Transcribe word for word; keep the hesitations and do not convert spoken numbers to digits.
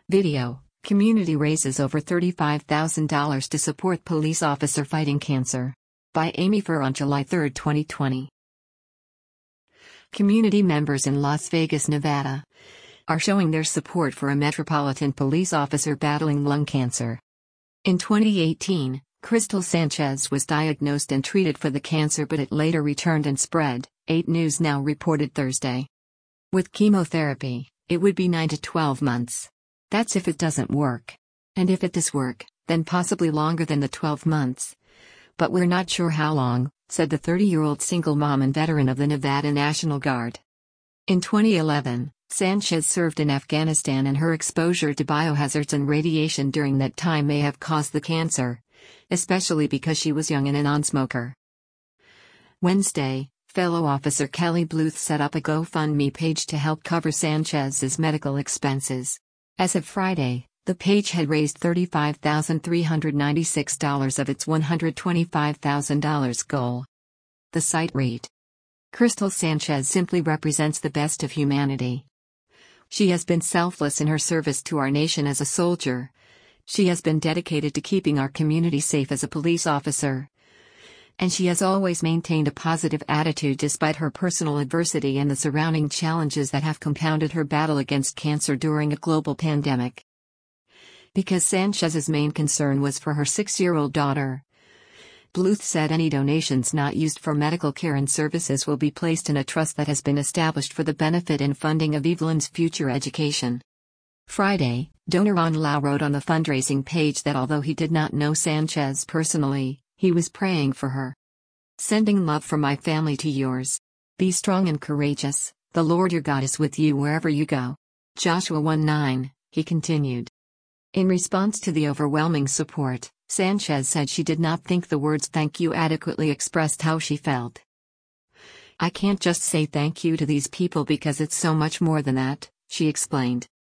Video: Community raises over thirty-five thousand dollars to support police officer fighting cancer. By Amy Furr on July third, twenty twenty. Community members in Las Vegas, Nevada, are showing their support for a Metropolitan Police officer battling lung cancer. In twenty eighteen, Crystal Sanchez was diagnosed and treated for the cancer, but it later returned and spread, eight News Now reported Thursday. With chemotherapy, it would be nine to twelve months. That's if it doesn't work. And if it does work, then possibly longer than the twelve months. But we're not sure how long, said the thirty-year-old single mom and veteran of the Nevada National Guard. In twenty eleven, Sanchez served in Afghanistan, and her exposure to biohazards and radiation during that time may have caused the cancer, especially because she was young and a non-smoker. Wednesday, fellow officer Kelly Bluth set up a GoFundMe page to help cover Sanchez's medical expenses. As of Friday, the page had raised thirty-five thousand three hundred ninety-six dollars of its one hundred twenty-five thousand dollars goal. The site read: Crystal Sanchez simply represents the best of humanity. She has been selfless in her service to our nation as a soldier. She has been dedicated to keeping our community safe as a police officer. And she has always maintained a positive attitude despite her personal adversity and the surrounding challenges that have compounded her battle against cancer during a global pandemic. Because Sanchez's main concern was for her six-year-old daughter, Bluth said any donations not used for medical care and services will be placed in a trust that has been established for the benefit and funding of Evelyn's future education. Friday, donor Ron Lau wrote on the fundraising page that although he did not know Sanchez personally, he was praying for her. Sending love from my family to yours. Be strong and courageous, the Lord your God is with you wherever you go. Joshua one nine, he continued. In response to the overwhelming support, Sanchez said she did not think the words thank you adequately expressed how she felt. I can't just say thank you to these people because it's so much more than that, she explained.